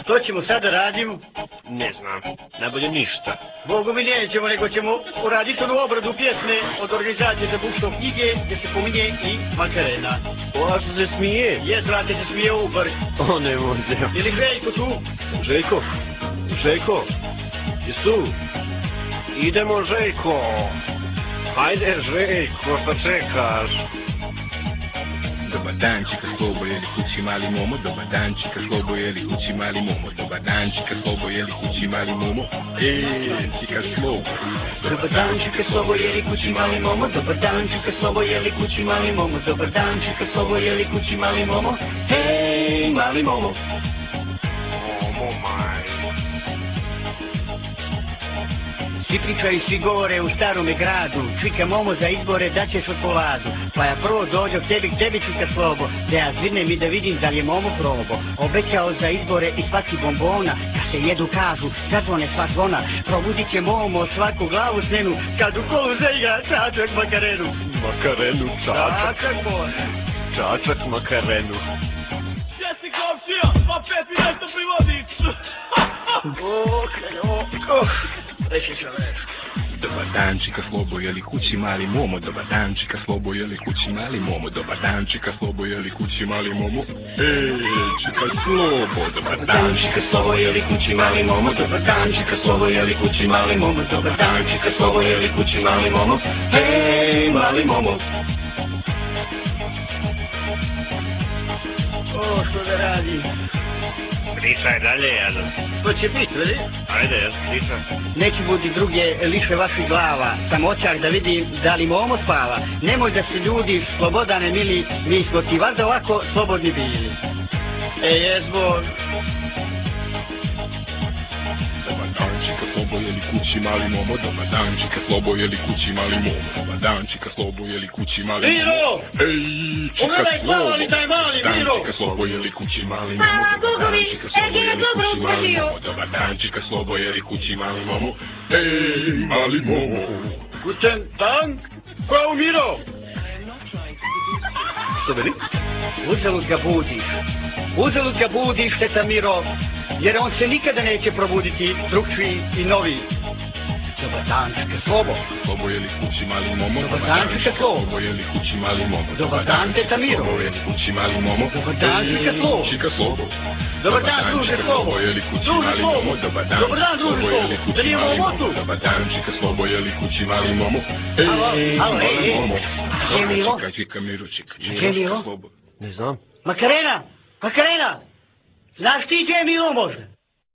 što ćemo sada radimo? Ne znam, najbolje ništa. Bogu mi nećemo, nego ćemo uraditi onu obradu pjesme od organizacije za bukštov knjige, gdje se pominje i Makarena. O, a što se smije? Jes, brate, se smije u brk. O, ne može. Ili Željko tu? Željko? Željko? Jesi tu? Idemo, Željko. Hajde, Željko, šta čekaš? Dobar dan, čika Slobo, jeli kući mali momo. Dobar dan, čika Slobo, jeli kući mali momo. Dobar dan, čika Slobo, jeli kući mali momo. Čika Slobo. Dobar dan, čika Slobo, jeli kući mali momo. Dobar dan, čika Slobo, jeli kući mali momo. Dobar dan, čika Slobo, jeli kući mali momo. Hej, mali momo. Momo, maj. Svi pričaju, svi govore u starome gradu, čika momo za izbore daće šokoladu. Pa ja prvo dođo k tebi čika Slobo, da ja zvirnem i da vidim da li je momo probo. Obećao za izbore i svaki bombona, kad se jedu kažu, zadzvone sva zvona. Probudit će momo svaku glavu snenu, kad u kolu zaigra čačak Makarenu. Makarenu, čačak. Čačak, bože. Čačak, Makarenu. Jesi komšija, pa pet mi nešto privodiš. Reći čoveš. Dobar dan, čika Slobo, jeli kući mali momo. Dobar dan, čika Slobo, jeli kući mali momo. Dobar dan, čika Slobo, jeli kući mali momo. Čika Slobo. Dobar dan, čika Slobo, jeli kući mali momo. Dobar dan, čika Slobo, jeli kući mali momo. Dobar dan, čika Slobo, jeli kući mali momo. Hej, mali momo. O, što da radi? Pričaj dalje, Jado. To će biti, veli? Ajde, pričaj. Neće budi druge liše vaših glava, samo očak da vidim da li momo spava. Nemoj da se ljudi, Slobodane mili, mi smo ti valjda ovako slobodni bili. Jezbo. Dobar dan, čika Slobo, jeli kući mali momo. Dobar dan, čika Slobo, jeli kući mali momo. Dobar dan, čika Slobo, jeli kući mali momo. Miro! Ej, čika Pogledaj Slobo. glava li taj mali, Miro! Čika Slobo, jeli kući mali momo. Dobar dan, čika Slobo, jeli kući mali momo. Dobar dan, čika Slobo, jeli kući mali momo. Ej, mali momo. Guten Dank, Frau Miro! Što veli? Uzalud ga budiš, teta Miro, jer on se nikada neće probuditi drugčiji i novi. Dobar dan, čika Slobo. Slobo, jeli kući mali momo. Dobar dan, čika Slobo. Slobo, jeli kući mali momo. Dobar dan, teta Miro. Slobo, jeli kući mali momo. Dobar dan, čika Slobo. Čika Slobo. Dobar dan, druže Slobo. Jeli kući Druže mali Slobo. momo. Dobar dan, Dobar dan, druže Slobo, jeli Slobo. kući Da nije mali momo momo. tu? Dobar dan, čika Slobo, jeli kući mali momo. Alo, mali momo. Gdje Milo? Čika Miro, čika. Gdje Milo? Slobo. Ne znam. Makarena! Znaš ti gdje je Milo možda?